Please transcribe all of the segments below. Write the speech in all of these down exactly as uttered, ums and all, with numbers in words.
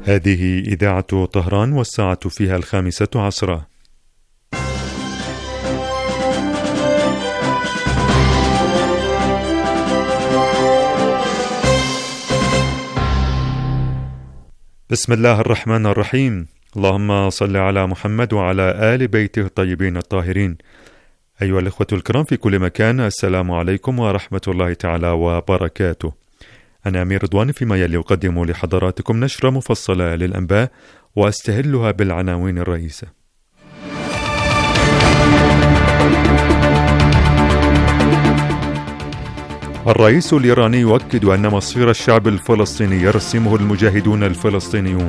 هذه إذاعة طهران والساعة فيها الخامسة عصرا. بسم الله الرحمن الرحيم. اللهم صل على محمد وعلى آل بيته الطيبين الطاهرين. أيها الإخوة الكرام في كل مكان، السلام عليكم ورحمة الله تعالى وبركاته. أنا أمير رضوان فيما يلي أقدم لحضراتكم نشرة مفصلة للأنباء وأستهلها بالعناوين الرئيسة. الرئيس الإيراني يؤكد أن مصير الشعب الفلسطيني يرسمه المجاهدون الفلسطينيون.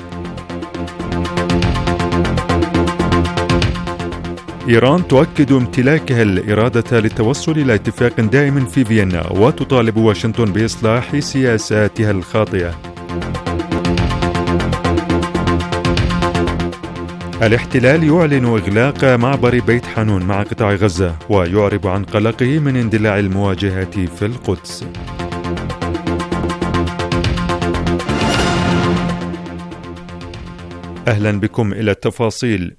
إيران تؤكد امتلاكها الإرادة للتوصل إلى اتفاق دائم في فيينا وتطالب واشنطن بإصلاح سياساتها الخاطئة. الاحتلال يعلن إغلاق معبر بيت حانون مع قطاع غزة ويعرب عن قلقه من اندلاع المواجهات في القدس. أهلا بكم إلى التفاصيل.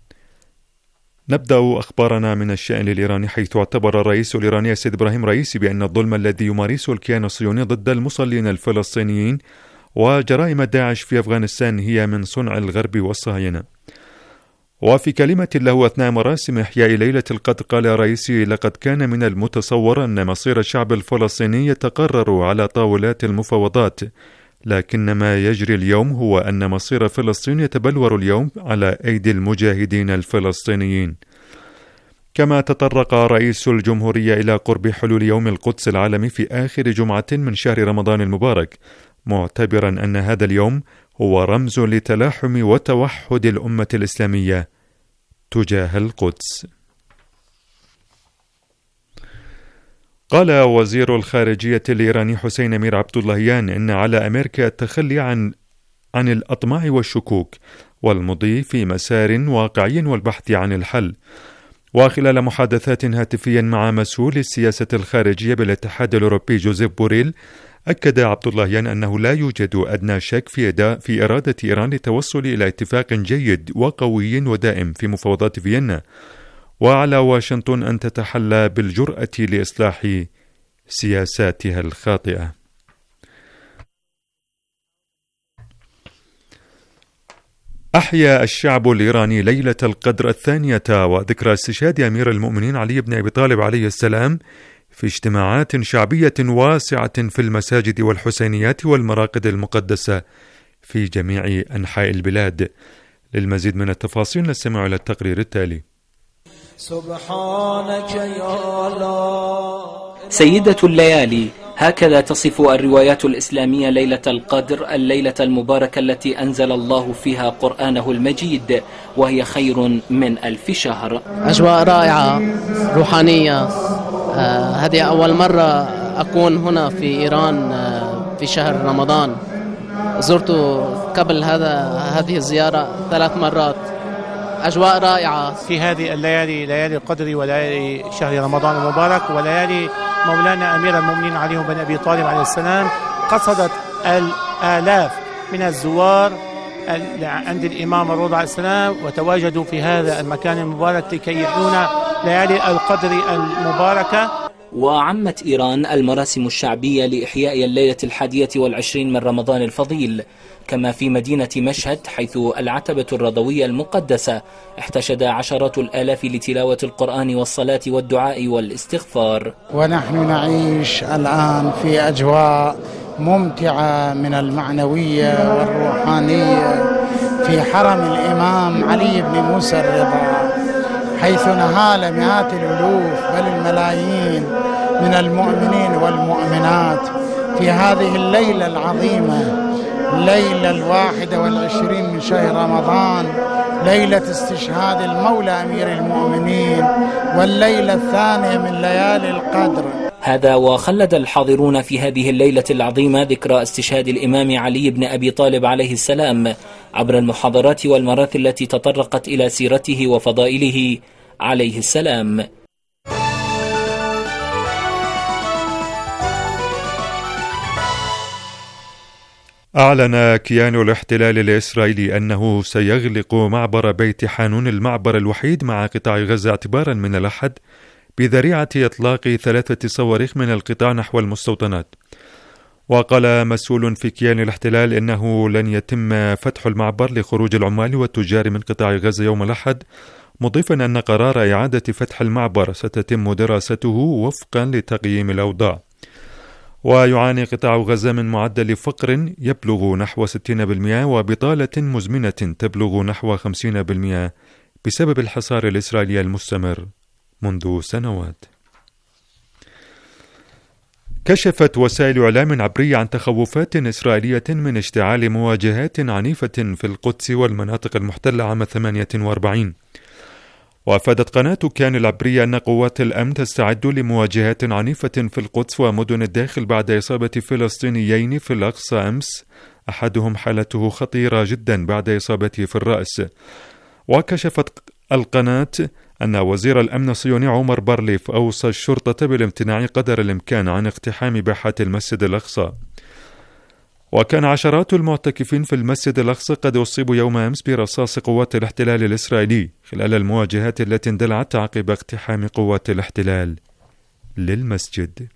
نبدأ أخبارنا من الشأن الإيراني، حيث اعتبر الرئيس الإيراني السيد إبراهيم رئيسي بأن الظلم الذي يمارسه الكيان الصهيوني ضد المصلين الفلسطينيين وجرائم داعش في أفغانستان هي من صنع الغرب والصهاينة. وفي كلمة له أثناء مراسم إحياء ليلة القدر قال الرئيسي: لقد كان من المتصور أن مصير الشعب الفلسطيني يتقرر على طاولات المفاوضات، لكن ما يجري اليوم هو أن مصير فلسطين يتبلور اليوم على أيدي المجاهدين الفلسطينيين. كما تطرق رئيس الجمهورية إلى قرب حلول يوم القدس العالمي في آخر جمعة من شهر رمضان المبارك، معتبرا أن هذا اليوم هو رمز لتلاحم وتوحد الأمة الإسلامية تجاه القدس. قال وزير الخارجية الإيراني حسين أمير عبد اللهيان إن على أمريكا التخلي عن عن الأطماع والشكوك والمضي في مسار واقعي والبحث عن الحل. وخلال محادثات هاتفيا مع مسؤول السياسة الخارجية بالاتحاد الأوروبي جوزيف بوريل، أكد عبد اللهيان أنه لا يوجد أدنى شك في في إرادة إيران للتوصل إلى اتفاق جيد وقوي ودائم في مفاوضات فيينا، وعلى واشنطن أن تتحلى بالجرأة لإصلاح سياساتها الخاطئة. أحيا الشعب الإيراني ليلة القدر الثانية وذكرى استشهاد أمير المؤمنين علي بن أبي طالب عليه السلام في اجتماعات شعبية واسعة في المساجد والحسينيات والمراقد المقدسة في جميع أنحاء البلاد. للمزيد من التفاصيل نستمع إلى التقرير التالي. سبحانك يا الله. سيدة الليالي، هكذا تصف الروايات الإسلامية ليلة القدر، الليلة المباركة التي أنزل الله فيها قرآنه المجيد، وهي خير من ألف شهر. أجواء رائعة روحانية. آه هذه أول مرة أكون هنا في إيران آه في شهر رمضان. زرت قبل هذا هذه الزيارة ثلاث مرات. أجواء رائعة في هذه الليالي، ليالي القدر وليالي شهر رمضان المبارك وليالي مولانا أمير المؤمنين علي بن أبي طالب عليه السلام. قصدت الآلاف من الزوار عند الإمام الرضا عليه السلام وتواجدوا في هذا المكان المبارك لكي يحيون ليالي القدر المباركة. وعمت إيران المراسم الشعبية لإحياء الليلة الحادية والعشرين من رمضان الفضيل، كما في مدينة مشهد حيث العتبة الرضوية المقدسة احتشد عشرات الآلاف لتلاوة القرآن والصلاة والدعاء والاستغفار. ونحن نعيش الآن في أجواء ممتعة من المعنوية والروحانية في حرم الإمام علي بن موسى الرضا، حيث نهال مئات الألوف بل الملايين من المؤمنين والمؤمنات في هذه الليلة العظيمة، الليلة الواحدة والعشرين من شهر رمضان، ليلة استشهاد المولى أمير المؤمنين، والليلة الثانية من ليالي القدر. هذا وخلد الحاضرون في هذه الليلة العظيمة ذكرى استشهاد الإمام علي بن أبي طالب عليه السلام عبر المحاضرات والمراثي التي تطرقت إلى سيرته وفضائله عليه السلام. أعلن كيان الاحتلال الإسرائيلي أنه سيغلق معبر بيت حانون، المعبر الوحيد مع قطاع غزة اعتبارا من الأحد، بذريعة إطلاق ثلاثة صواريخ من القطاع نحو المستوطنات. وقال مسؤول في كيان الاحتلال إنه لن يتم فتح المعبر لخروج العمال والتجار من قطاع غزة يوم الأحد، مضيفا أن قرار إعادة فتح المعبر ستتم دراسته وفقا لتقييم الأوضاع. ويعاني قطاع غزة من معدل فقر يبلغ نحو ستين بالمئة وبطالة مزمنة تبلغ نحو خمسين بالمئة بسبب الحصار الإسرائيلي المستمر منذ سنوات. كشفت وسائل إعلام عبرية عن تخوفات إسرائيلية من اشتعال مواجهات عنيفة في القدس والمناطق المحتلة عام ثمانية وأربعين. وأفادت قناة كيان العبرية أن قوات الأمن تستعد لمواجهات عنيفة في القدس ومدن الداخل بعد إصابة فلسطينيين في الأقصى أمس، أحدهم حالته خطيرة جدا بعد إصابته في الرأس. وكشفت القناة أن وزير الأمن الصهيوني عمر بارليف أوصى الشرطة بالامتناع قدر الإمكان عن اقتحام باحات المسجد الأقصى. وكان عشرات المعتكفين في المسجد الأقصى قد أصيبوا يوم أمس برصاص قوات الاحتلال الإسرائيلي خلال المواجهات التي اندلعت عقب اقتحام قوات الاحتلال للمسجد.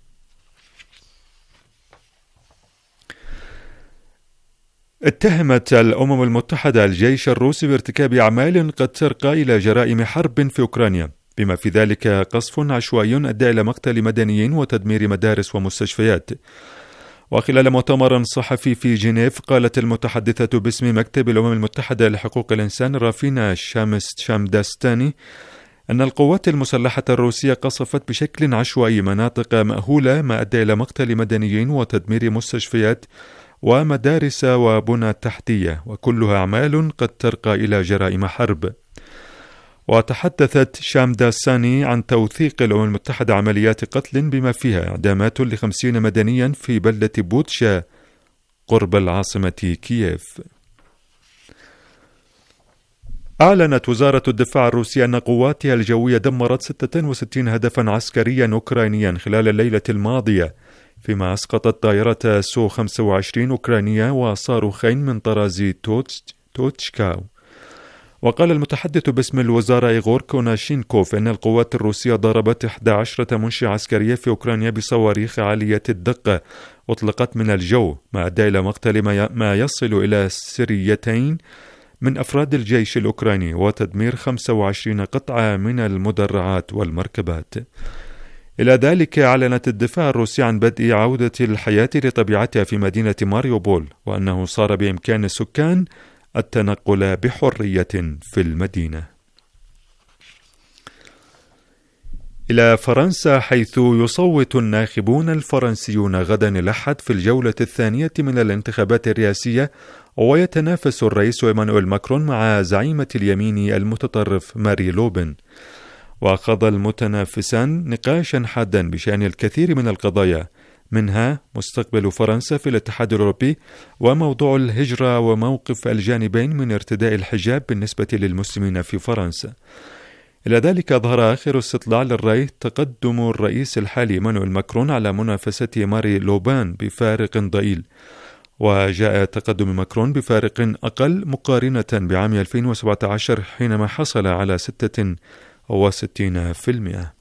اتهمت الأمم المتحدة الجيش الروسي بارتكاب أعمال قد ترقى إلى جرائم حرب في أوكرانيا، بما في ذلك قصف عشوائي أدى إلى مقتل مدنيين وتدمير مدارس ومستشفيات. وخلال مؤتمر صحفي في جنيف، قالت المتحدثة باسم مكتب الأمم المتحدة لحقوق الإنسان رافينا شامست شامداستاني أن القوات المسلحة الروسية قصفت بشكل عشوائي مناطق مأهولة، ما أدى إلى مقتل مدنيين وتدمير مستشفيات ومدارس وبنى تحتية، وكلها أعمال قد ترقى إلى جرائم حرب. وتحدثت شامداساني عن توثيق الأمم المتحدة عمليات قتل بما فيها إعدامات لخمسين مدنيا في بلدة بوتشا قرب العاصمة كييف. أعلنت وزارة الدفاع الروسية أن قواتها الجوية دمرت ستة وستين هدفا عسكريا أوكرانيا خلال الليلة الماضية، فيما أسقطت طائرة سو خمسة وعشرين أوكرانية وصاروخين من طراز توتشكاو. وقال المتحدث باسم الوزارة إيغور كوناشينكوف أن القوات الروسية ضربت إحدى عشرة منشأة عسكرية في أوكرانيا بصواريخ عالية الدقة أطلقت من الجو، ما أدى إلى مقتل ما يصل إلى سريتين من أفراد الجيش الأوكراني وتدمير خمسة وعشرين قطعة من المدرعات والمركبات. إلى ذلك أعلنت الدفاع الروسي عن بدء عودة الحياة لطبيعتها في مدينة ماريوبول، وأنه صار بإمكان السكان التنقل بحرية في المدينة. إلى فرنسا، حيث يصوت الناخبون الفرنسيون غدا الأحد في الجولة الثانية من الانتخابات الرئاسية، ويتنافس الرئيس إيمانويل ماكرون مع زعيمة اليمين المتطرف ماري لوبن. وخاض المتنافسان نقاشا حادا بشأن الكثير من القضايا، منها مستقبل فرنسا في الاتحاد الأوروبي، وموضوع الهجرة، وموقف الجانبين من ارتداء الحجاب بالنسبة للمسلمين في فرنسا. إلى ذلك أظهر آخر استطلاع للرأي تقدم الرئيس الحالي إيمانويل ماكرون على منافسة ماري لوبان بفارق ضئيل، وجاء تقدم ماكرون بفارق أقل مقارنة بعام ألفين وسبعة عشر حينما حصل على ستة وستين بالمئة.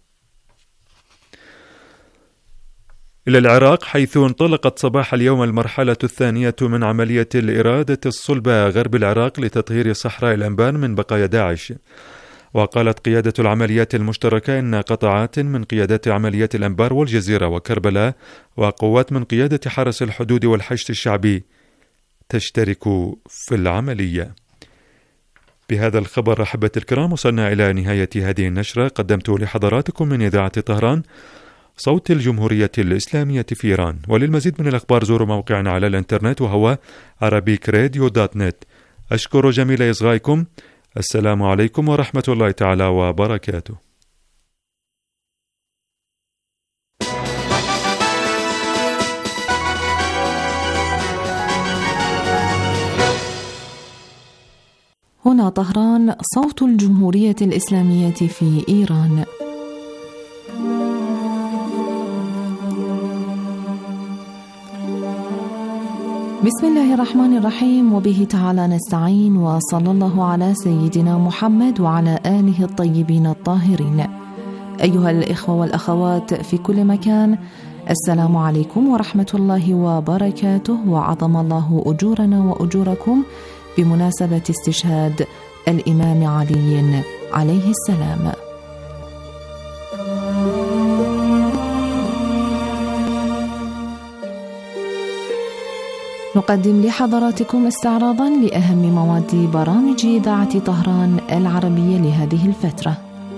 إلى العراق، حيث انطلقت صباح اليوم المرحلة الثانية من عملية الإرادة الصلبة غرب العراق لتطهير صحراء الأنبار من بقايا داعش. وقالت قيادة العمليات المشتركة إن قطاعات من قيادات عمليات الأنبار والجزيرة وكربلاء وقوات من قيادة حرس الحدود والحشد الشعبي تشترك في العملية. بهذا الخبر أحبة الكرام وصلنا إلى نهاية هذه النشرة، قدمت لحضراتكم من إذاعة طهران صوت الجمهورية الإسلامية في إيران. وللمزيد من الأخبار زوروا موقعنا على الإنترنت وهو عربيك راديو دوت نت. أشكر جميل إصغائكم. السلام عليكم ورحمة الله تعالى وبركاته. هنا طهران صوت الجمهورية الإسلامية في إيران. بسم الله الرحمن الرحيم، وبه تعالى نستعين، وصلى الله على سيدنا محمد وعلى آله الطيبين الطاهرين. أيها الإخوة والأخوات في كل مكان، السلام عليكم ورحمة الله وبركاته، وعظم الله أجورنا وأجوركم بمناسبة استشهاد الإمام علي عليه السلام. نقدم لحضراتكم استعراضا لأهم مواد برامج إذاعة طهران العربية لهذه الفترة.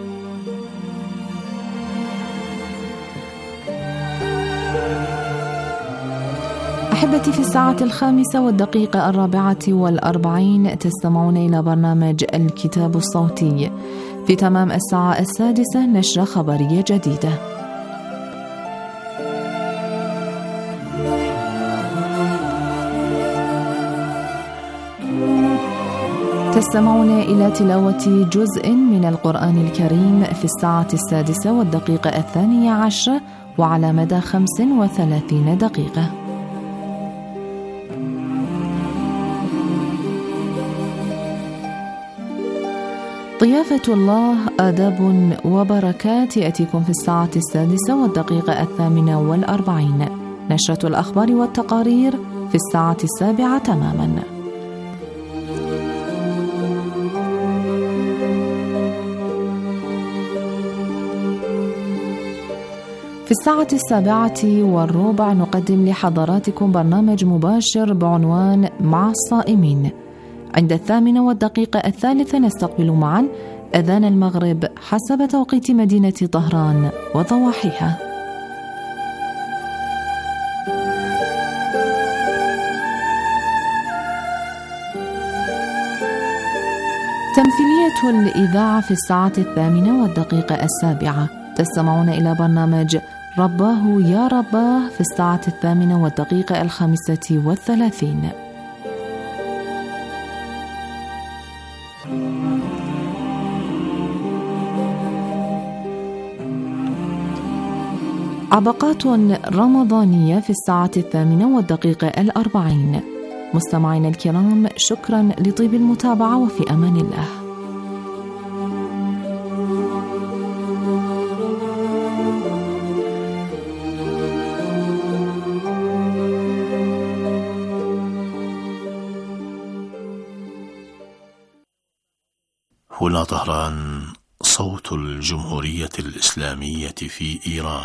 أحبتي، في الساعة الخامسة والدقيقة الرابعة والأربعين تستمعون إلى برنامج الكتاب الصوتي. في تمام الساعة السادسة نشرة خبرية جديدة. تستمعون إلى تلاوة جزء من القرآن الكريم في الساعة السادسة والدقيقة الثانية عشرة وعلى مدى خمس وثلاثين دقيقة. ضيافة الله آداب وبركات يأتيكم في الساعة السادسة والدقيقة الثامنة والأربعين. نشرة الأخبار والتقارير في الساعة السابعة تماما. في الساعة السابعة والربع نقدم لحضراتكم برنامج مباشر بعنوان مع الصائمين. عند الثامنة والدقيقة الثالثة نستقبل معا أذان المغرب حسب توقيت مدينة طهران وضواحيها. تمثيلية الإذاعة في الساعة الثامنة والدقيقة السابعة. تستمعون إلى برنامج رباه يا رباه في الساعة الثامنة والدقيقة الخامسة والثلاثين. عبقات رمضانية في الساعة الثامنة والدقيقة الأربعين. مستمعين الكرام، شكرا لطيب المتابعة، وفي أمان الله. هنا طهران، صوت الجمهورية الإسلامية في إيران.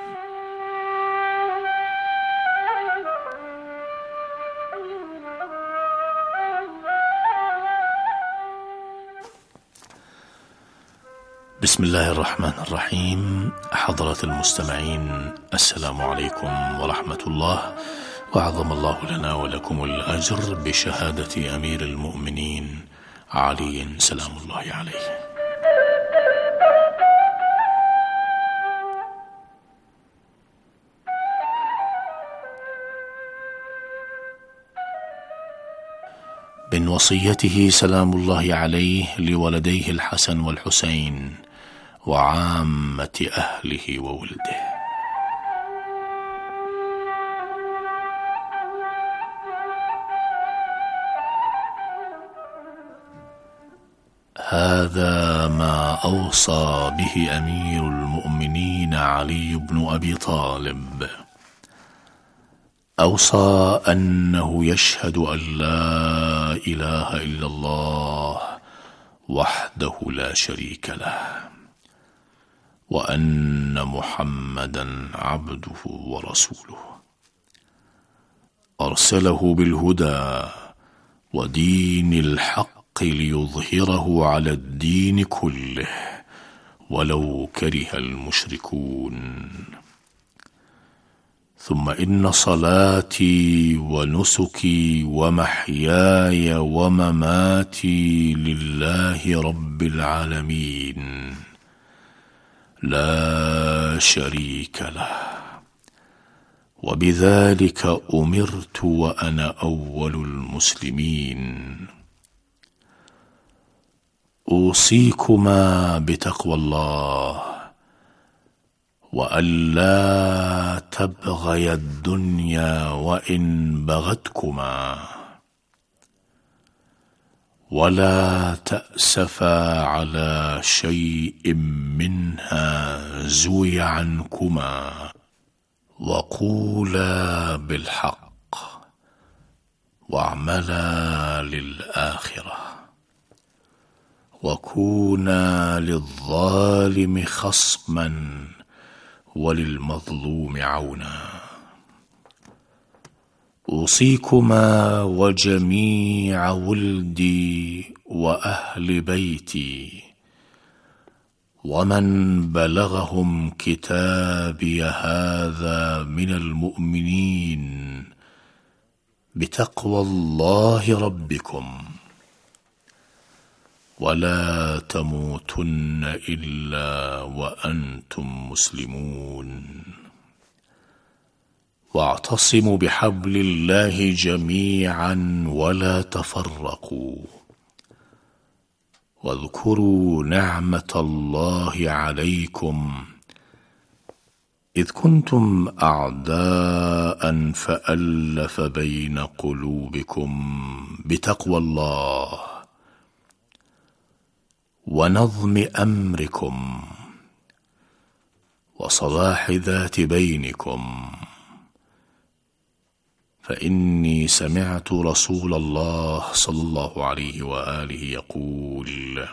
بسم الله الرحمن الرحيم. حضرة المستمعين، السلام عليكم ورحمة الله، وعظم الله لنا ولكم الأجر بشهادة أمير المؤمنين علي سلام الله عليه. من وصيته سلام الله عليه لولديه الحسن والحسين وعامة أهله وولده: هذا ما أوصى به أمير المؤمنين علي بن أبي طالب. أوصى أنه يشهد أن لا إله إلا الله وحده لا شريك له، وأن محمدا عبده ورسوله، أرسله بالهدى ودين الحق ليظهره على الدين كله ولو كره المشركون. ثم إن صلاتي ونسكي ومحياي ومماتي لله رب العالمين لا شريك له، وبذلك أمرت وأنا أول المسلمين. أوصيكما بتقوى الله وألا تبغيا الدنيا وإن بغتكما، ولا تأسفا على شيء منها زوي عنكما، وقولا بالحق واعملا للآخرة، وكونا للظالم خصما وللمظلوم عونا. أوصيكما وجميع ولدي وأهل بيتي ومن بلغهم كتابي هذا من المؤمنين بتقوى الله ربكم، ولا تموتن إلا وأنتم مسلمون، واعتصموا بحبل الله جميعا ولا تفرقوا، واذكروا نعمة الله عليكم إذ كنتم أعداء فألف بين قلوبكم بتقوى الله ونظم أمركم وصلاح ذات بينكم، فإني سمعت رسول الله صلى الله عليه وآله يقول: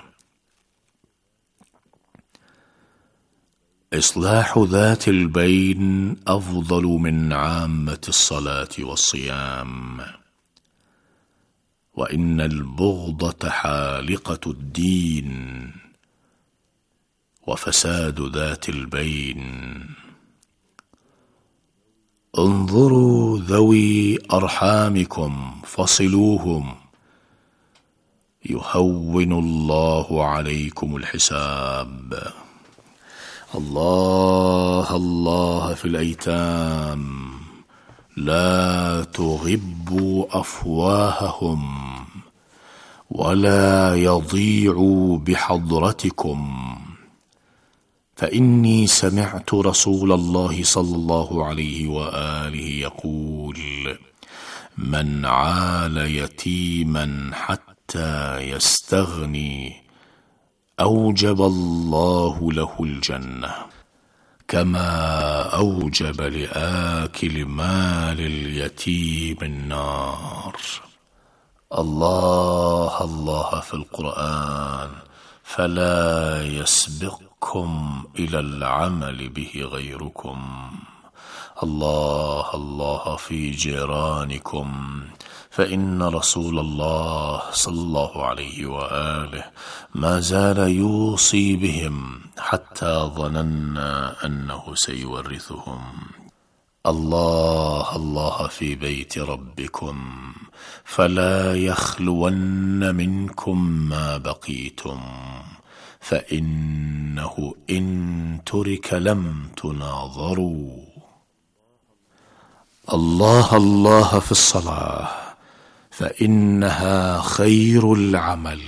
إصلاح ذات البين أفضل من عامة الصلاة والصيام، وإن البغضة حالقة الدين، وفساد ذات البين. انظروا ذوي أرحامكم فصلوهم يهون الله عليكم الحساب. الله الله في الأيتام، لا تغبوا أفواههم ولا يضيعوا بحضرتكم، فإني سمعت رسول الله صلى الله عليه وآله يقول: من عال يتيما حتى يستغني أوجب الله له الجنة، كما أوجب لآكل مال اليتيم النار. الله الله في القرآن، فلا يسبقكم إلى العمل به غيركم. الله الله في جيرانكم، فإن رسول الله صلى الله عليه وآله ما زال يوصي بهم حتى ظننا أنه سيورثهم. الله الله في بيت ربكم، فلا يخلون منكم ما بقيتم، فإنه إن ترك لم تناظروا. الله الله في الصلاة، فإنها خير العمل،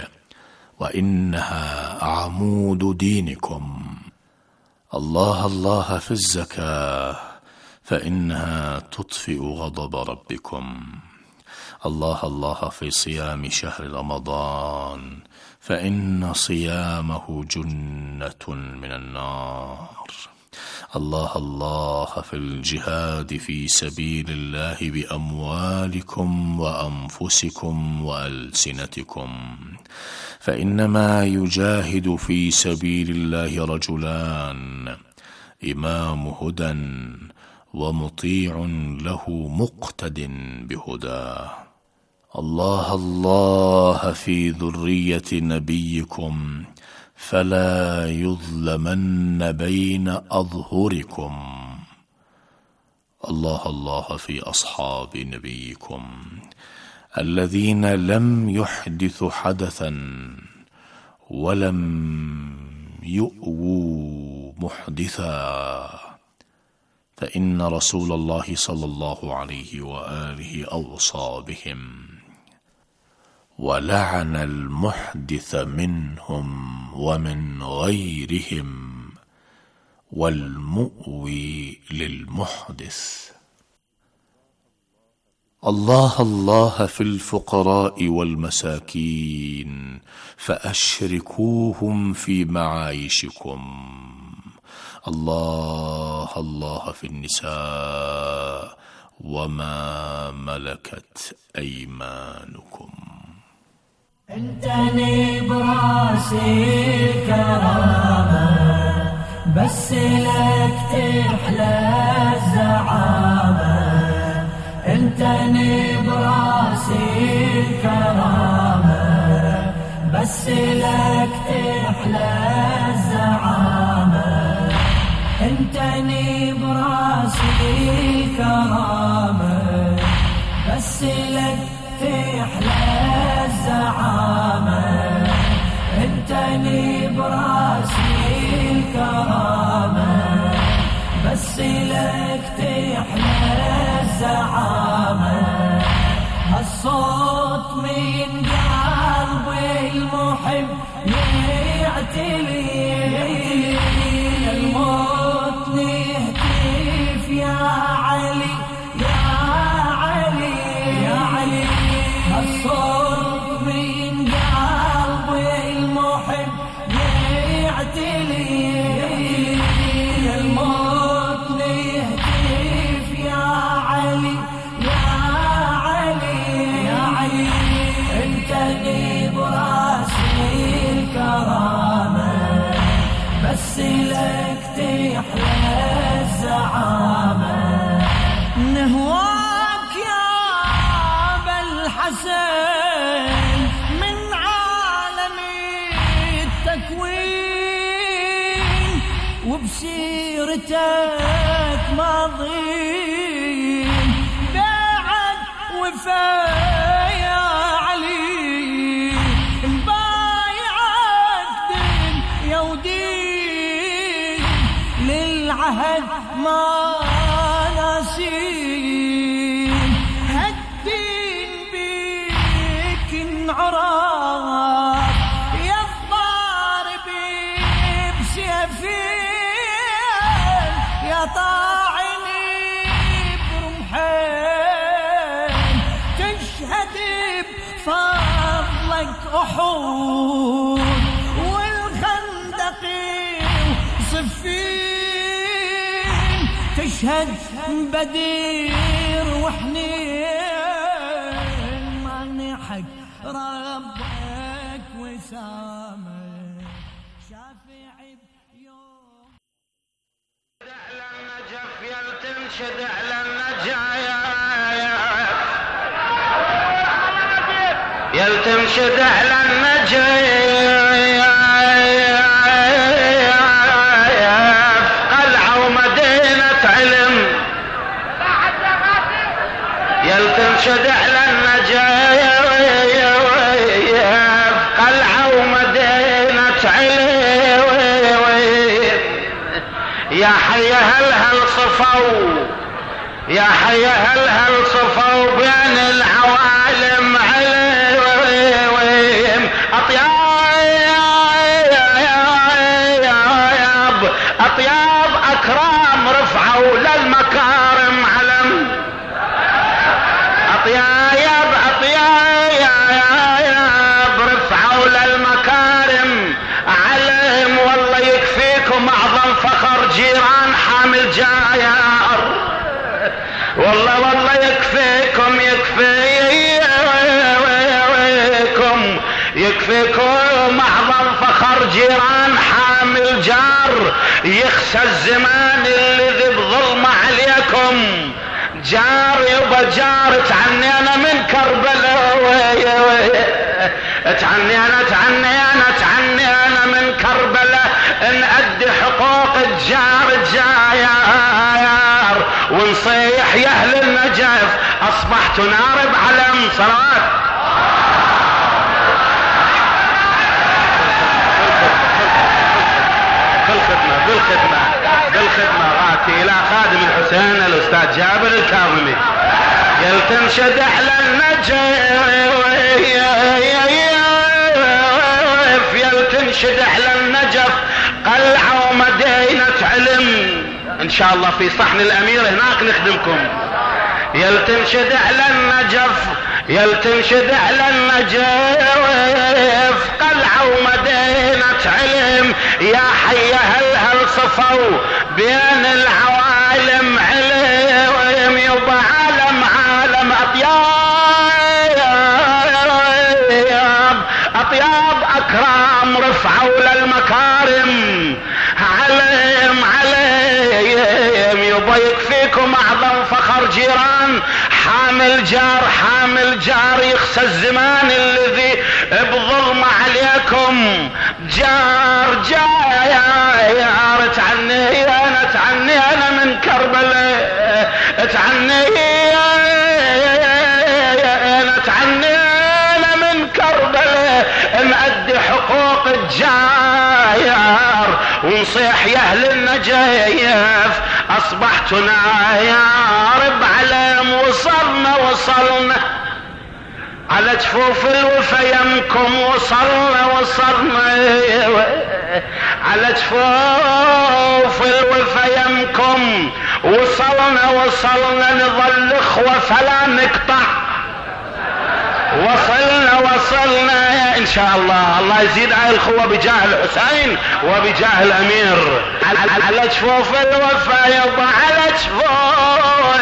وإنها عمود دينكم. الله الله في الزكاة، فإنها تطفئ غضب ربكم. الله الله في صيام شهر رمضان، فإن صيامه جنة من النار. الله الله في الجهاد في سبيل الله بأموالكم وأنفسكم وألسنتكم، فإنما يجاهد في سبيل الله رجلان: إمام هدى ومطيع له مقتد بهداه. الله الله في ذرية نبيكم، فلا يظلمن بين أظهركم. الله الله في أصحاب نبيكم، الذين لم يحدثوا حدثا ولم يؤووا محدثا، فإن رسول الله صلى الله عليه وآله أوصى بهم، ولعن المحدث منهم ومن غيرهم، والمؤوي للمحدث. الله الله في الفقراء والمساكين فأشركوهم في معايشكم. الله الله في النساء وما ملكت أيمانكم. انتني براسي الكرامة بس لك تحلى الزعامة. انتني براسي الكرامة بس لك تحلى الزعامة. انتني براسي الكرامة بس لك تحلى الزعامة. انتني براسي الكرامة بس لك تحلى الزعامة. هالصوت من قلبي المحب يعتلي الموت نهتف يا علي يا علي يا علي. هالصوت من قلبي المحب يعتلي الموت نهتف يا علي يا علي يا علي. انتني براسي الكرامة بس لك تحلى الزعامة. نهواك يا أبا الحسن من عالم التكوين وبسيرتك ماضين بعد وفاء يا علي. مبايعك دين يا ودين للعهد ما ناسين. هالدين بيك انعراف يا الضاربين بسيفين يا طاعني برمحين. تشهد بفضلك أحود والخندق وصفين. تشهد بدير وحنين مانحك ربك وسامك شافعي بيوم. على النجف يلتنشد على النجايا يلتنشد على النجايا قلعة ومدينة علم. يلتنشد على النجايا قلعة ومدينة علم. يا حي هل هل صفوا يا حي هل هل صفوا بين العوالم علم. أطياب أطياب أكرام رفعوا للمكارم علم. أطياب أطياب رفعوا للمكارم علم. والله يكفيكم أعظم فخر جيران حامل جايار. والله والله يكفيكم يكفيكم يكفيكم أعظم فخر جيران حامل جار. يخشى الزمان اللي ذي بظلمة عليكم. جار يبا جار تعنينا من كربلاء تعنينا تعنينا تعنينا من كربلاء. نأدي حقوق الجار الجايار ونصيح يا أهل النجف أصبحت نار بعلم. صلوات بالخدمة بالخدمة بالخدمة غاتي إلى خادم الحسين الأستاذ جابر الكاظمي. يلتنشد على النجف يلتنشد على النجف قلعة ومدينة علم ان شاء الله في صحن الامير هناك نخدمكم. يل تنشد على النجف يل تنشد على النجف قلعة ومدينة علم يا حي هل هل صفوا بين العوالم علم يبا عالم عالم اطياب اطياب اكرام رفعوا للمكارم علم علم يبا يكفيكم اعظم فخر جيران حامل جار حامل جار يخسى الزمان الذي بظلم عليكم جار جار تعني انا تعني انا من كربلاء تعني انا تعني انا من كربلاء نأدي حقوق الجاير ونصيح يا اهل النجيف اصبحتنا يا رب علم وصلنا وصلنا على جفوف الوفا يمكم وصلنا وصلنا على جفوف الوفا يمكم وصلنا وصلنا نظل اخوة فلا نقطع وصلنا وصلنا ان شاء الله. الله يزيد على الاخوة بجاه الحسين وبجاه الامير على جفوف الوفا يضع على جفوف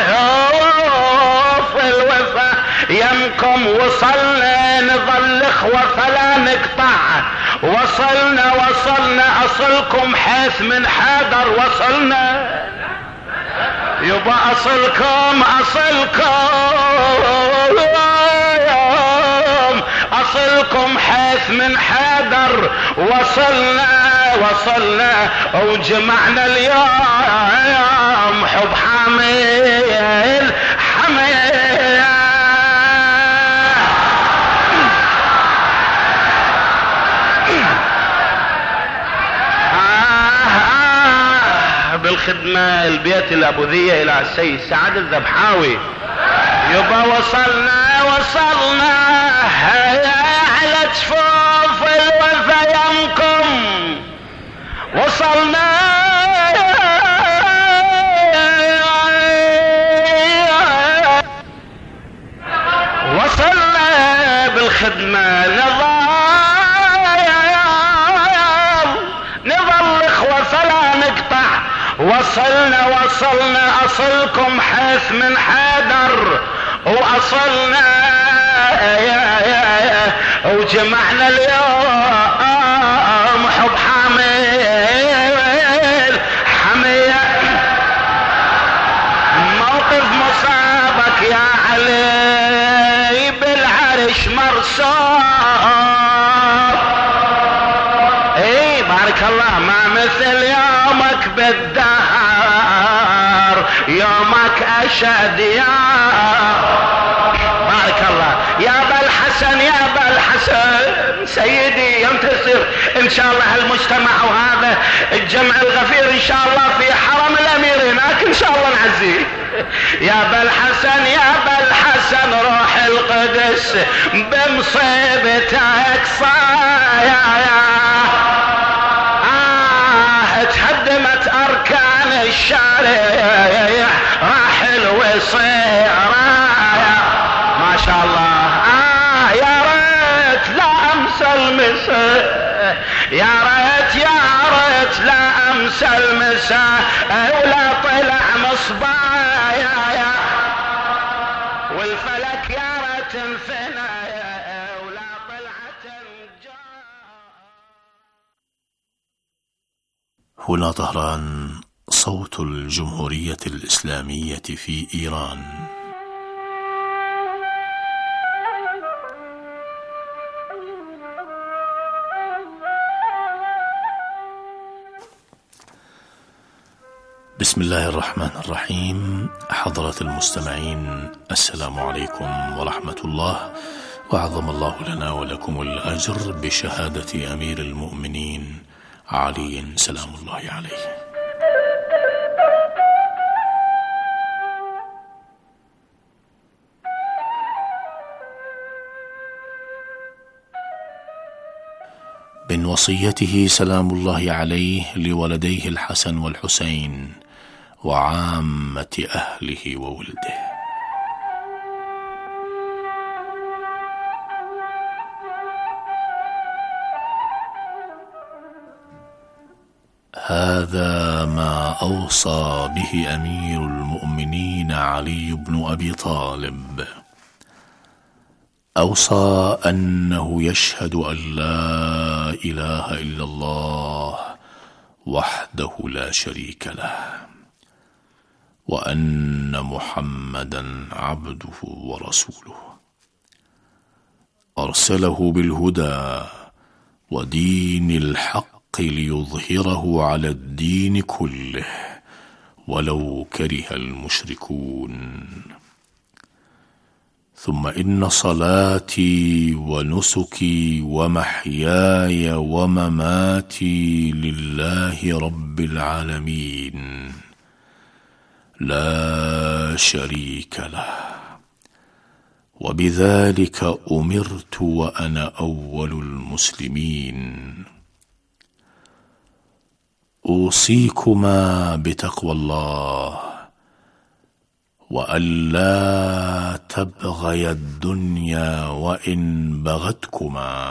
الوفا يمكم وصلنا نظل اخوة فلا نقطع وصلنا وصلنا اصلكم حيث من حاضر وصلنا يبا اصلكم اصلكم اصلكم حيث من حاضر وصلنا وصلنا وجمعنا اليوم حب حميل حميل بالخدمة البيت الأبوذية إلى السيد سعد الذبحاوي يبا وصلنا وصلنا على جفوف الوفا يمكم وصلنا وصلنا بالخدمة نظام نظل اخوة فلا نقطع وصلنا وصلنا اصلكم حيث من حاضر واصلنا يا يا وجمعنا اليوم حب حميل حميل موقف مصابك يا علي بالعرش مرصوب اي بارك الله ما مثل يومك بالدهر يومك اشد يا بارك الله يا ابا الحسن يا ابا الحسن سيدي ينتصر ان شاء الله هالمجتمع وهذا الجمع الغفير ان شاء الله في حرم الامير هناك ان شاء الله نعزيه يا ابا الحسن يا ابا الحسن روح القدس بمصيبتك صايا آه تهدمت اركان الشارع راح الوصير ما شاء الله آه يا ريت لا امسى المساء يا ريت يا ريت لا امسى المساء ولا طلع مصبايا والفلك يا ريت انفنا ولا طلعت الجار. هنا طهران صوت الجمهورية الإسلامية في إيران. بسم الله الرحمن الرحيم. حضرة المستمعين السلام عليكم ورحمة الله، وعظم الله لنا ولكم الأجر بشهادة أمير المؤمنين علي سلام الله عليه. من وصيته سلام الله عليه لولديه الحسن والحسين وعامة أهله وولده. هذا ما أوصى به أمير المؤمنين علي بن أبي طالب. أوصى أنه يشهد أن لا إله إلا الله وحده لا شريك له، وأن محمدا عبده ورسوله، أرسله بالهدى ودين الحق ليظهره على الدين كله ولو كره المشركون. ثم إن صلاتي ونسكي ومحياي ومماتي لله رب العالمين لا شريك له، وبذلك أمرت وأنا أول المسلمين. أوصيكما بتقوى الله وألا تبغيا الدنيا وإن بغتكما،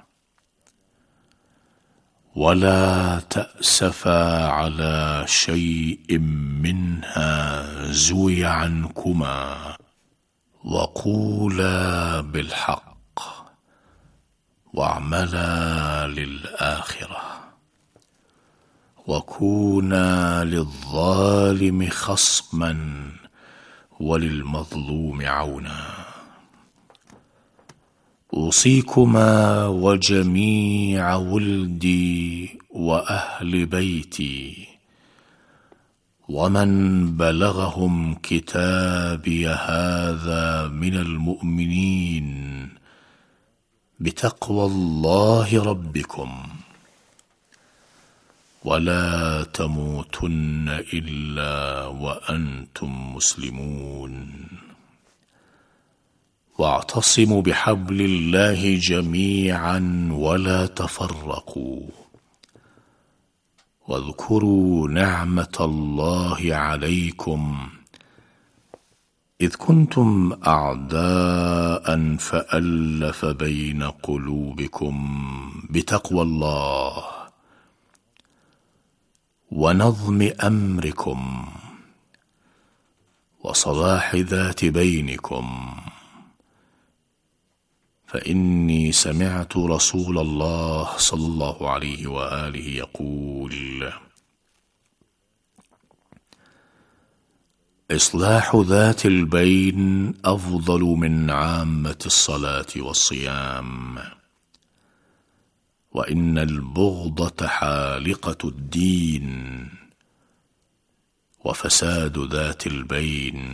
ولا تأسفا على شيء منها زوي عنكما، وقولا بالحق واعملا للآخرة، وكونا للظالم خصما وللمظلوم عونا. أوصيكما وجميع ولدي وأهل بيتي ومن بلغهم كتابي هذا من المؤمنين بتقوى الله ربكم، ولا تموتن إلا وأنتم مسلمون. واعتصموا بحبل الله جميعا ولا تفرقوا، واذكروا نعمة الله عليكم إذ كنتم أعداء فألف بين قلوبكم بتقوى الله ونظم أمركم وصلاح ذات بينكم، فإني سمعت رسول الله صلى الله عليه وآله يقول: إصلاح ذات البين أفضل من عامة الصلاة والصيام، وإن البغضة حالقة الدين وفساد ذات البين.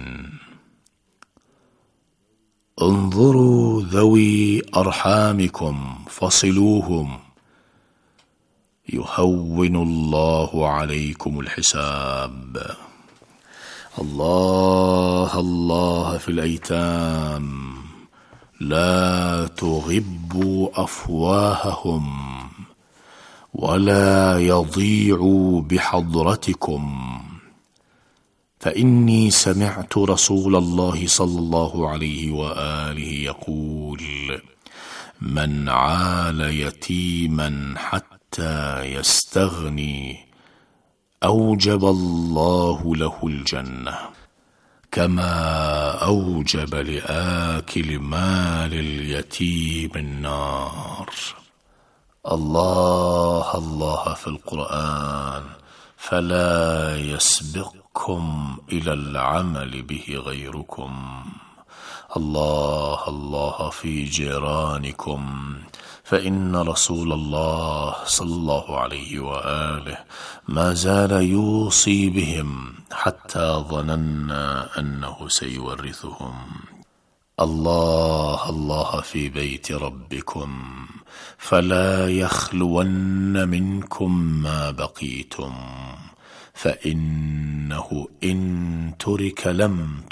انظروا ذوي أرحامكم فصلوهم يهون الله عليكم الحساب. الله الله في الأيتام لا تغبوا أفواههم ولا يضيعوا بحضرتكم، فإني سمعت رسول الله صلى الله عليه وآله يقول: من عال يتيما حتى يستغني أوجب الله له الجنة، كما أوجب لآكل مال اليتيم النار. الله الله في القرآن فلا يسبقكم إلى العمل به غيركم. الله الله في جيرانكم، فإن رسول الله صلى الله عليه وآله ما زال يوصي بهم حتى ظننا أنه سيورثهم. الله الله في بيت ربكم، فلا يخلون منكم ما بقيتم، فإنه إن ترك لم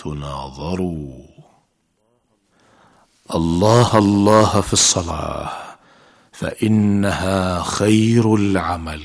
تناظروا. الله الله في الصلاة، فإنها خير العمل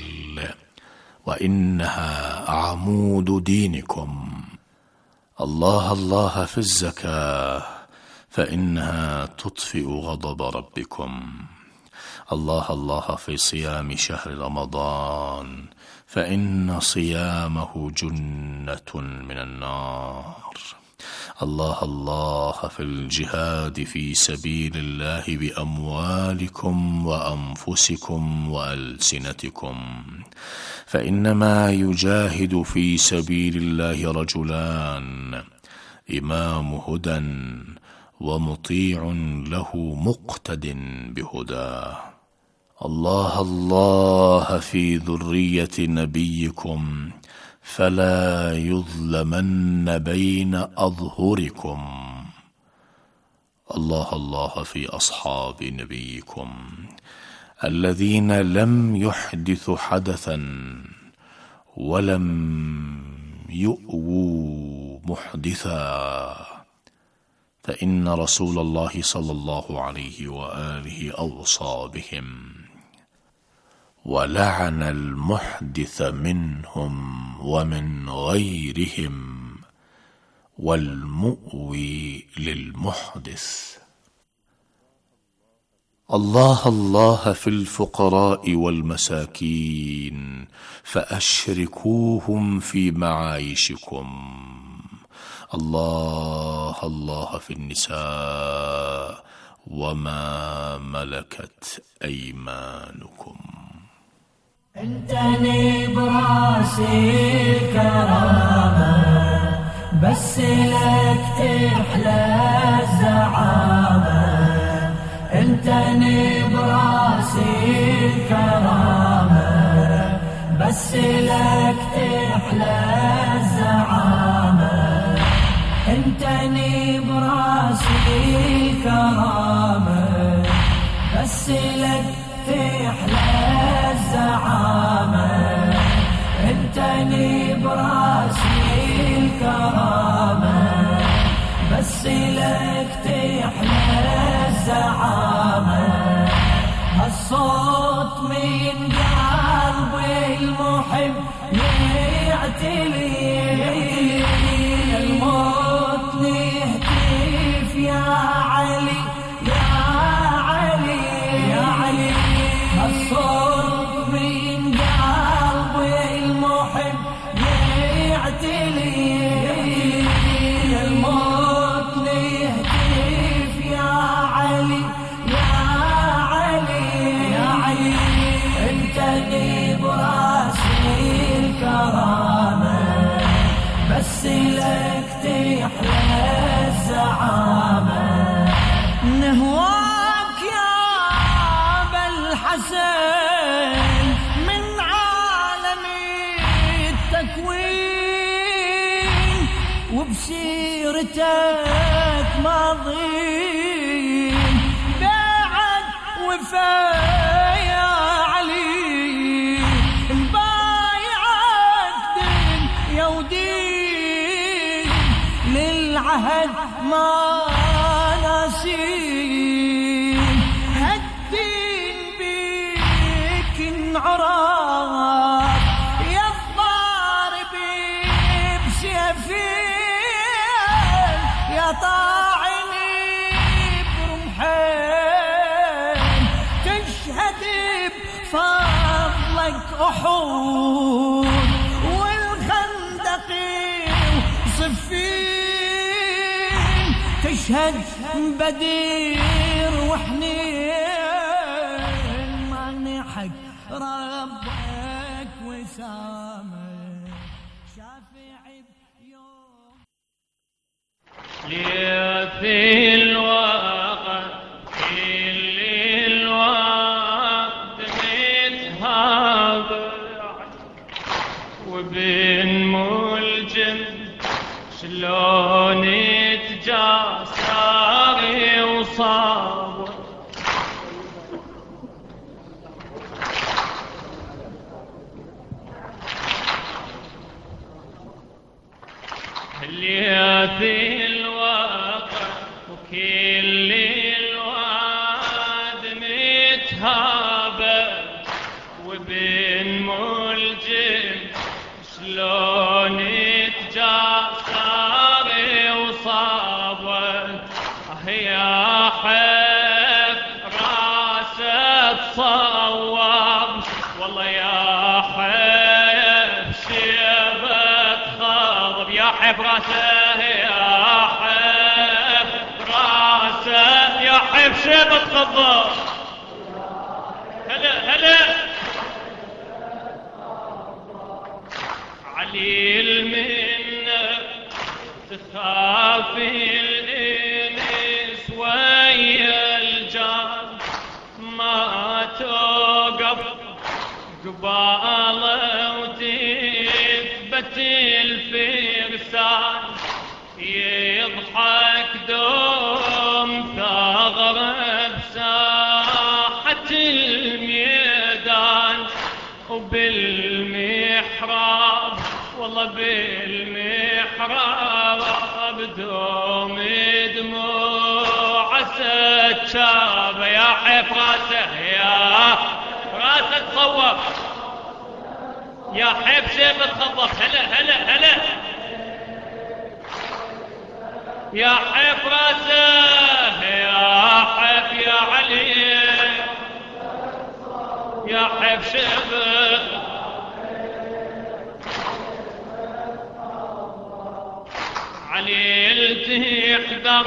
وإنها عمود دينكم. الله الله في الزكاة فإنها تطفئ غضب ربكم. الله الله في صيام شهر رمضان فإن صيامه جنة من النار. الله الله في الجهاد في سبيل الله بأموالكم وأنفسكم وألسنتكم، فإنما يجاهد في سبيل الله رجلان: إمام هدى ومطيع له مقتد بهداه. الله الله في ذرية نبيكم فلا يظلمن بين أظهركم. الله الله في أصحاب نبيكم الذين لم يحدثوا حدثا ولم يؤووا محدثا، فإن رسول الله صلى الله عليه وآله أوصى بهم، ولعن المحدث منهم ومن غيرهم والمؤوي للمحدث. الله الله في الفقراء والمساكين فأشركوهم في معايشكم. الله الله في النساء وما ملكت أيمانكم. انتني براسي الكرامة بس لك تحلى الزعامة. انتني براسي الكرامة بس لك تحلى الزعامة. انتني براسي الكرامة بس لك تحلى الزعامة. انتني براسي الكرامة بس لك تحلى الزعامة. هالصوت من قلبي المحب يعتلي، الموت نهتف يا علي يا علي يا علي. هالصوت من قلبي المحب يعتلي، الموت نهتف يا علي يا علي يا علي. انتني براسي الكرامة بس لك تحلى الزعامة. نهواك يا أبا الحسن من عالم التكوين، وبسيرتك ماضين بعد وفا يا علي. البايعك دين يا ودين للعهد ما ناسين. هالدين بيك انعراف يا الضارب بسيفين، يا طاعني برمحين. تشهد بفضلك أحود والخندق وصفين، تشهد بدير وحنين. مانحك ربك وسامك شافعي بيوم في الوقت كل الوقت متهابع وبنملجم شلون تجاسر وصابر. اللي في الوقت وكل الواد متهابع من ملجم شلون تجاسر وصابت يا حف راسه تصوب والله يا حف شيبة خضب يا حف راسه يا حف راسه يا حف شيبة خضب هلا هلا علي المنة تخافي الإنس ويا الجان ما توقف قباله وتثبت الفرسان يضحك دوم ثغر بساحة الميدان وبالمحراب والله بالمحراب دوم دموع سجابه يا حف راسه يا راسه تصوب يا حف شيبة تخضف هلا هلا هلا يا حف راسه يا حف يا علي يا حف شيبة علي التحذر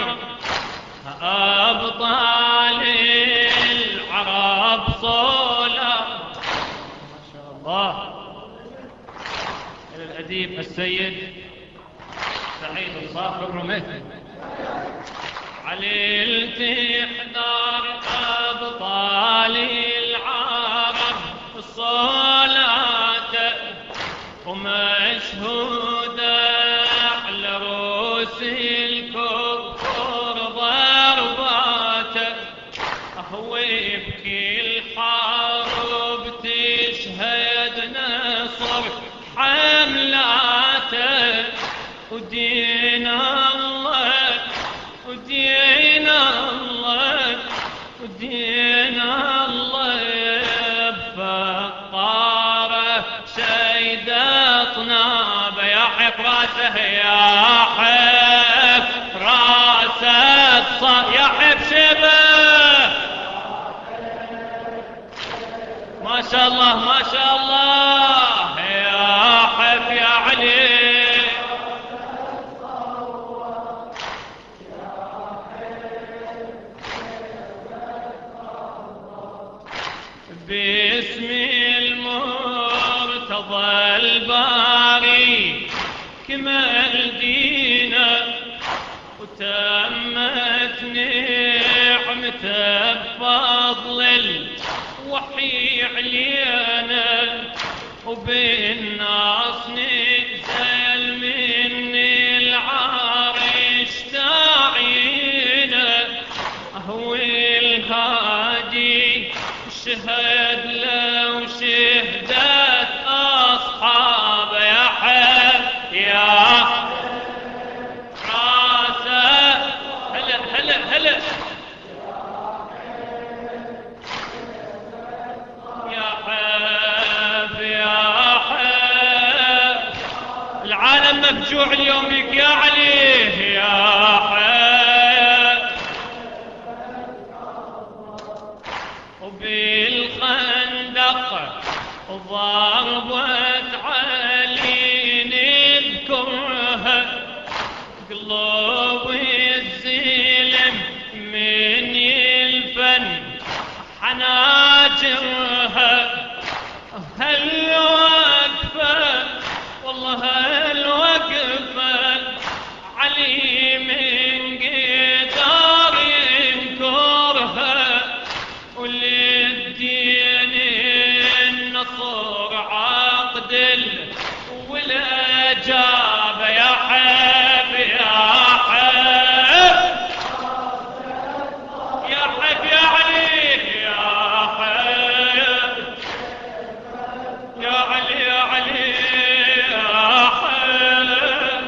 أبطال العرب صولا ما شاء الله إلى الأديب السيد سعيد الصافي الرميثي علي التحذر أبطال العرب صولاته ومشهوده على رؤوس الكفر ضرباته هو يبكي الحرب تشهد نصر حملاته ودين الله ودين الله ودين الله بفقاره سيدة طنابه يا حف راسه يا حف راسه يا حف شيبه ما شاء الله ما شاء الله يا حف يا علي باسم المرتضى الباري كمل دينا وتمت نعمته بفضل الوحي علينا وبالناس نزل من العرش تعينا هو الهادي شهد لو شهدت أصحابه يا حب يا راسه هلا هلا هلا يا حب يا حب العالم مفجوع اليوم بك يا علي يا حب وبالخندق ضربت علي نذكرها قلوب الزلم من الفن حناجرها هالوقفة والله هالوقفة علي من قدر ينكرها وللدين النصر عقد ولا جاب يا حب يا حب يا حب يا علي يا حب يا علي يا علي يا حب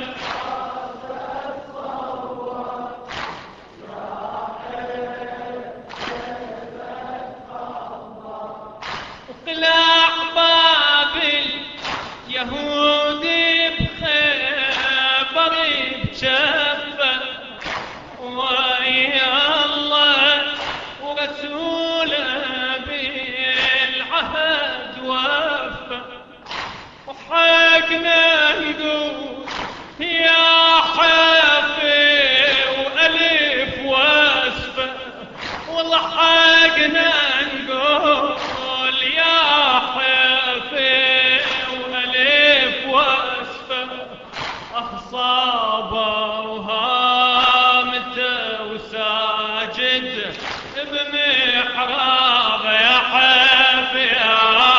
وقلع ضحكنا نقول يا حفي وألف وأسفة أخصابة وهامته وساجد بمحراب يا حفي يا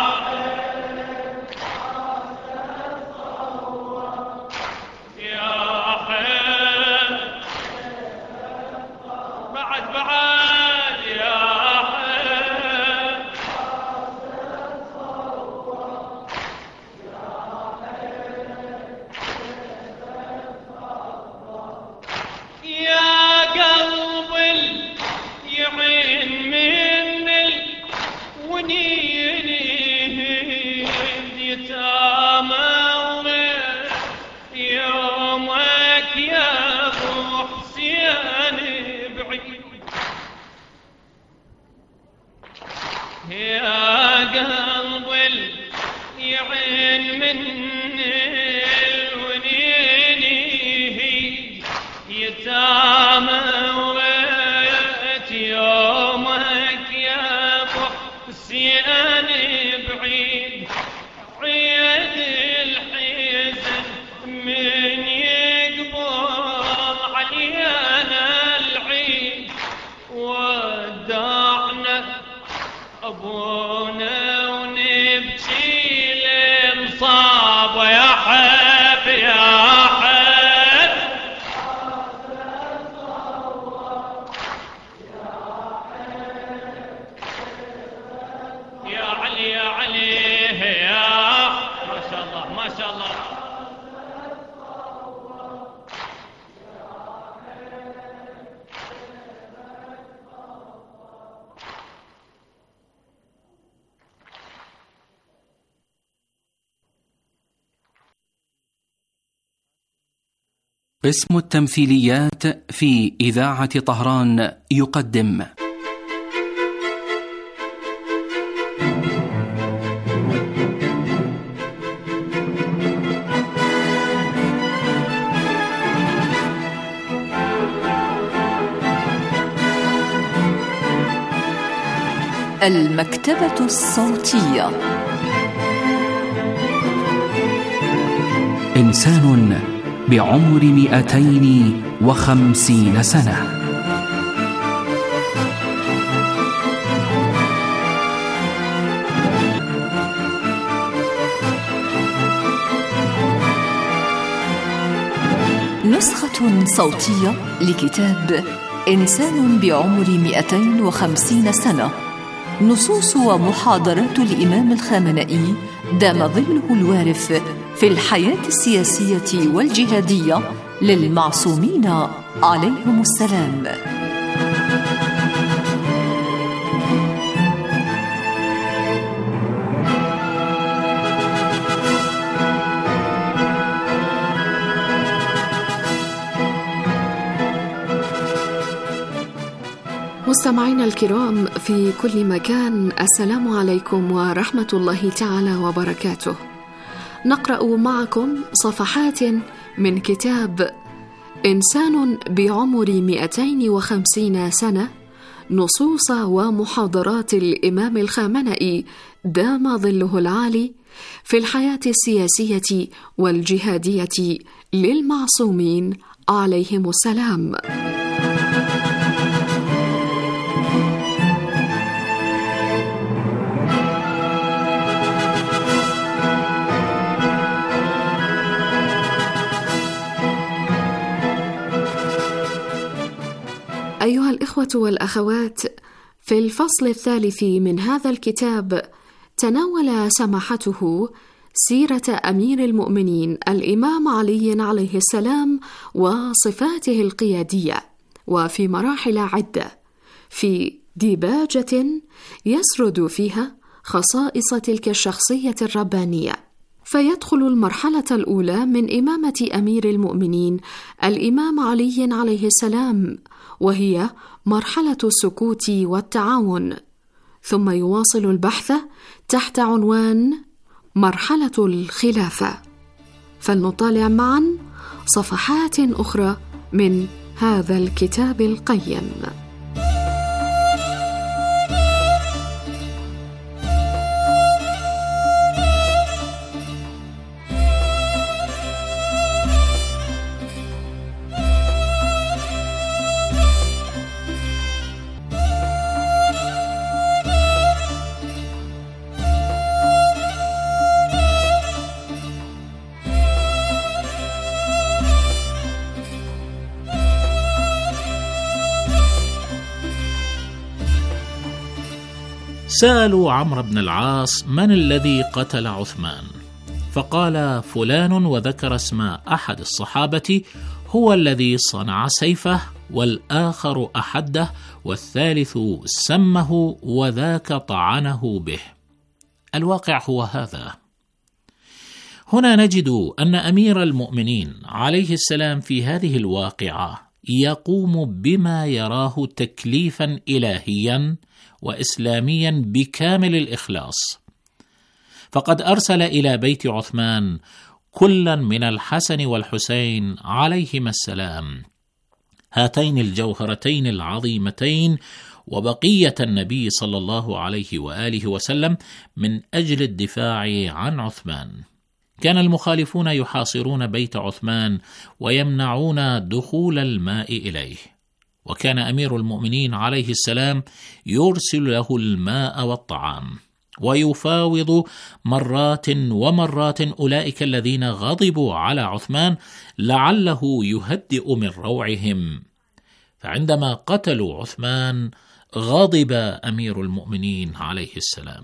قسم التمثيليات في إذاعة طهران يقدم المكتبة الصوتية. إنسان بعمر مئتين وخمسين سنة. نسخة صوتية لكتاب إنسان بعمر مئتين وخمسين سنة، نصوص ومحاضرات الإمام الخامنئي دام ظله الوارف في الحياة السياسية والجهادية للمعصومين عليهم السلام. مستمعينا الكرام في كل مكان، السلام عليكم ورحمة الله تعالى وبركاته. نقرأ معكم صفحات من كتاب إنسان بعمر مئتين وخمسين سنة، نصوص ومحاضرات الإمام الخامنئي دام ظله العالي في الحياة السياسية والجهادية للمعصومين عليهم السلام. أيها الإخوة والأخوات، في الفصل الثالث من هذا الكتاب تناول سماحته سيرة أمير المؤمنين الإمام علي عليه السلام وصفاته القيادية، وفي مراحل عدة، في ديباجة يسرد فيها خصائص تلك الشخصية الربانية. فيدخل المرحلة الأولى من إمامة أمير المؤمنين الإمام علي عليه السلام، وهي مرحلة السكوت والتعاون، ثم يواصل البحث تحت عنوان مرحلة الخلافة. فلنطالع معا صفحات أخرى من هذا الكتاب القيم. سألوا عمرو بن العاص من الذي قتل عثمان، فقال فلان، وذكر اسم أحد الصحابة، هو الذي صنع سيفه، والآخر أحده، والثالث سمه، وذاك طعنه به. الواقع هو هذا. هنا نجد أن أمير المؤمنين عليه السلام في هذه الواقعة يقوم بما يراه تكليفا إلهيا وإسلاميا بكامل الإخلاص، فقد أرسل إلى بيت عثمان كلا من الحسن والحسين عليهما السلام، هاتين الجوهرتين العظيمتين، وبقية النبي صلى الله عليه وآله وسلم من أجل الدفاع عن عثمان. كان المخالفون يحاصرون بيت عثمان ويمنعون دخول الماء إليه، وكان أمير المؤمنين عليه السلام يرسل له الماء والطعام، ويفاوض مرات ومرات أولئك الذين غضبوا على عثمان لعله يهدئ من روعهم. فعندما قتلوا عثمان غضب أمير المؤمنين عليه السلام.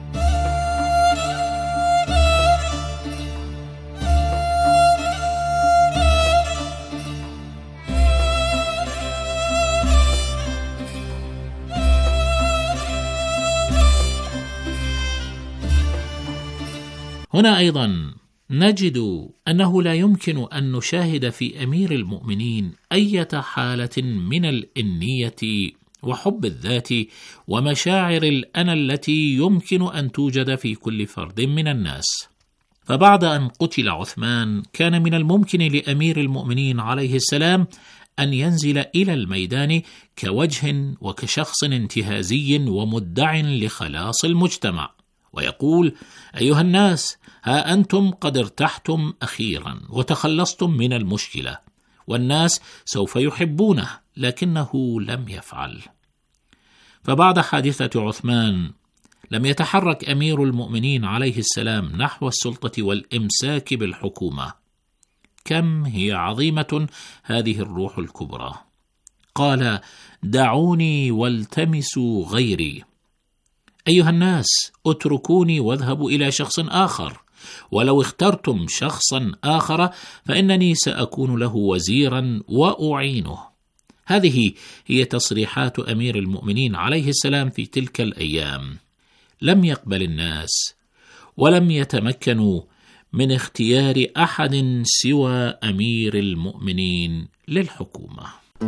هنا أيضا نجد أنه لا يمكن أن نشاهد في أمير المؤمنين أي حالة من الإنية وحب الذات ومشاعر الأنا التي يمكن أن توجد في كل فرد من الناس. فبعد أن قتل عثمان كان من الممكن لأمير المؤمنين عليه السلام أن ينزل إلى الميدان كوجه وكشخص انتهازي ومدع لخلاص المجتمع، ويقول: أيها الناس، ها أنتم قد ارتحتم أخيرا وتخلصتم من المشكلة، والناس سوف يحبونه، لكنه لم يفعل. فبعد حادثة عثمان لم يتحرك أمير المؤمنين عليه السلام نحو السلطة والإمساك بالحكومة. كم هي عظيمة هذه الروح الكبرى! قال: دعوني والتمسوا غيري. أيها الناس، اتركوني واذهبوا إلى شخص آخر، ولو اخترتم شخصا آخر فإنني سأكون له وزيرا وأعينه. هذه هي تصريحات أمير المؤمنين عليه السلام في تلك الأيام. لم يقبل الناس ولم يتمكنوا من اختيار أحد سوى أمير المؤمنين للحكومة.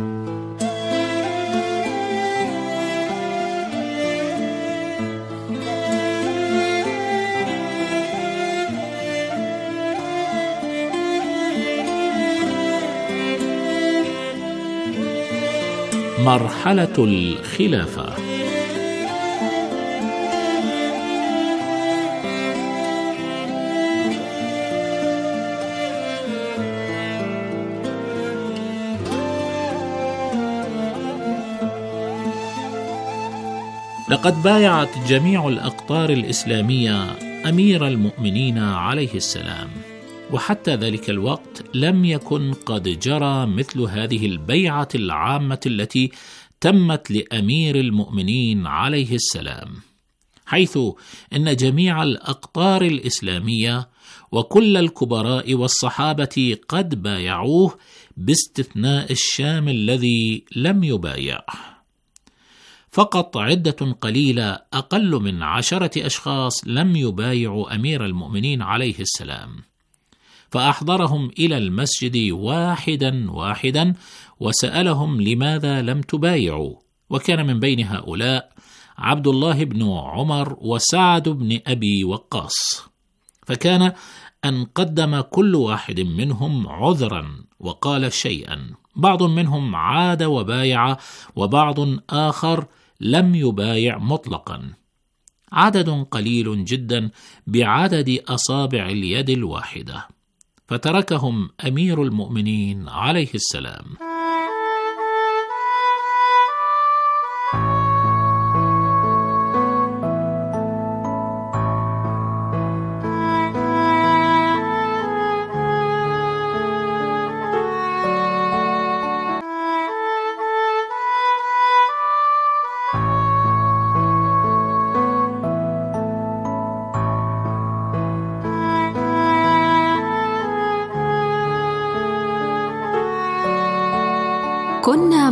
مرحلة الخلافة. لقد بايعت جميع الأقطار الإسلامية أمير المؤمنين عليه السلام، وحتى ذلك الوقت لم يكن قد جرى مثل هذه البيعة العامة التي تمت لأمير المؤمنين عليه السلام، حيث إن جميع الأقطار الإسلامية وكل الكبراء والصحابة قد بايعوه باستثناء الشام الذي لم يبايع. فقط عدة قليلة أقل من عشرة أشخاص لم يبايعوا أمير المؤمنين عليه السلام، فأحضرهم إلى المسجد واحدا واحدا وسألهم: لماذا لم تبايعوا؟ وكان من بين هؤلاء عبد الله بن عمر وسعد بن أبي وقاص، فكان أن قدم كل واحد منهم عذرا وقال شيئا. بعض منهم عاد وبايع، وبعض آخر لم يبايع مطلقا. عدد قليل جدا بعدد أصابع اليد الواحدة، فتركهم أمير المؤمنين عليه السلام.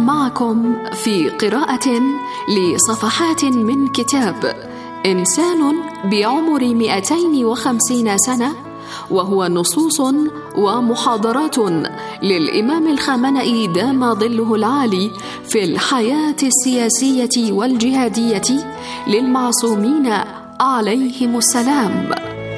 معكم في قراءة لصفحات من كتاب إنسان بعمر مئتين وخمسين سنة، وهو نصوص ومحاضرات للإمام الخامنئي دام ظله العالي في الحياة السياسية والجهادية للمعصومين عليهم السلام.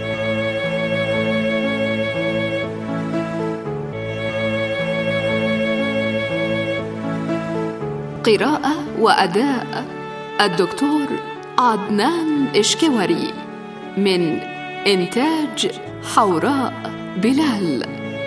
قراءة وأداء الدكتور عدنان إشكوري، من إنتاج حوراء بلال.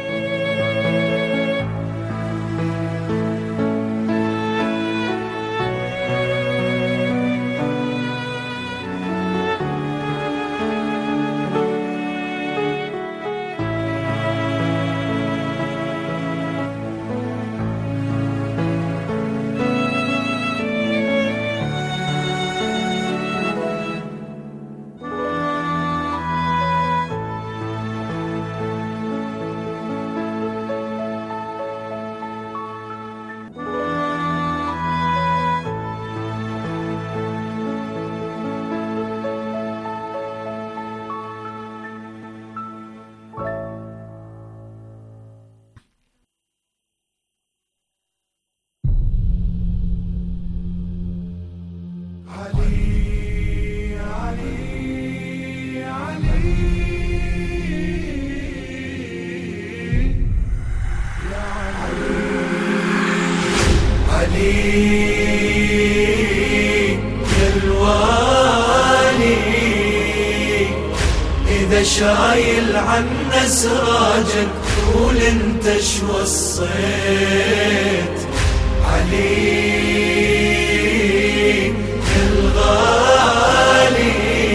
إذا شايل عنا سراجك قول انت شو وصيت. علي الغالي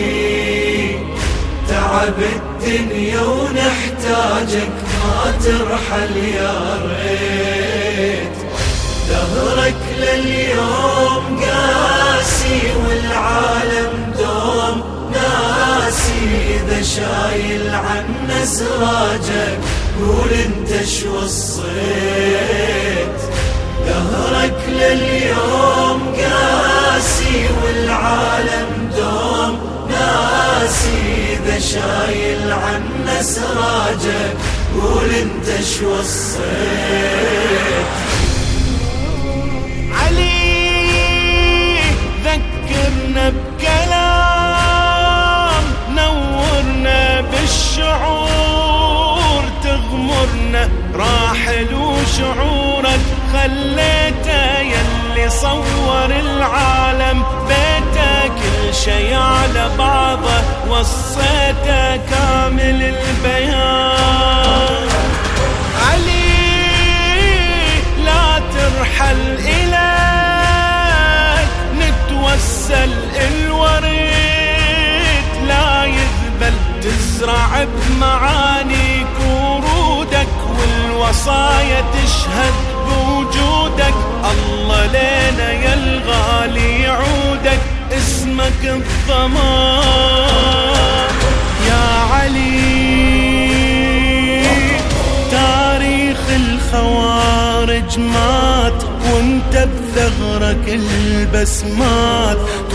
تعب الدنيا ونحتاجك ما ترحل يا ريت. دهرك لليوم قاسي والعالم دوم ناسي. إذا شايل عنا سراجك قول انت شو وصيت. دهرك لليوم قاسي والعالم دوم ناسي. إذا شايل عنا سراجك قول انت شو وصيت. ذكرنا بكلام نورنا بالشعور تغمرنا راحل وشعورك خليته يلي صور العالم بيته كل شي على بعضه وصيته كامل البيان. علي لا ترحل إليك نتوسل الوريد لا يذبل تزرع بمعانيك ورودك والوصايا تشهد بوجودك. الله لينا يا الغالي يعودك اسمك الضمان. يا علي تاريخ الخوارج مات وانت بثغرك البسمات